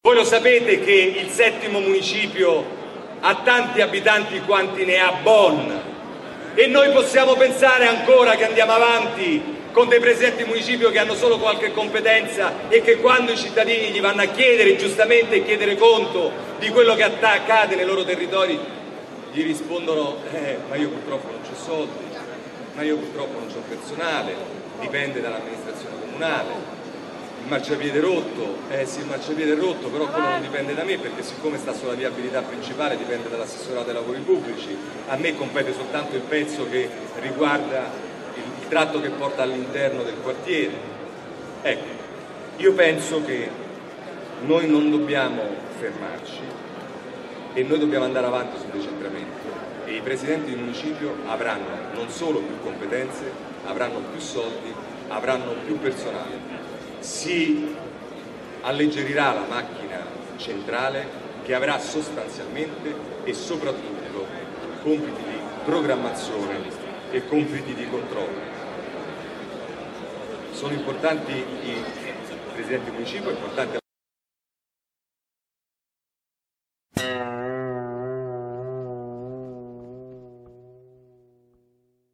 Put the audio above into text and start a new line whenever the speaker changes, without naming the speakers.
Voi lo sapete che il settimo municipio ha tanti abitanti quanti ne ha Bonn, e noi possiamo pensare ancora che andiamo avanti con dei presidenti di municipio che hanno solo qualche competenza e che quando i cittadini gli vanno a chiedere, giustamente chiedere conto di quello che accade nei loro territori, gli rispondono ma io purtroppo non c'ho soldi, ma io purtroppo non c'ho personale, dipende dall'amministrazione comunale. Il marciapiede è rotto, sì, il marciapiede è rotto, però quello non dipende da me, perché siccome sta sulla viabilità principale dipende dall'assessorato dei lavori pubblici, a me compete soltanto il pezzo che riguarda il tratto che porta all'interno del quartiere. Ecco, io penso che noi non dobbiamo fermarci e noi dobbiamo andare avanti sul decentramento, e i presidenti di municipio avranno non solo più competenze, avranno più soldi, avranno più personale. Si alleggerirà la macchina centrale, che avrà sostanzialmente e soprattutto compiti di programmazione e compiti di controllo. Sono importanti i presidenti di municipio, è importante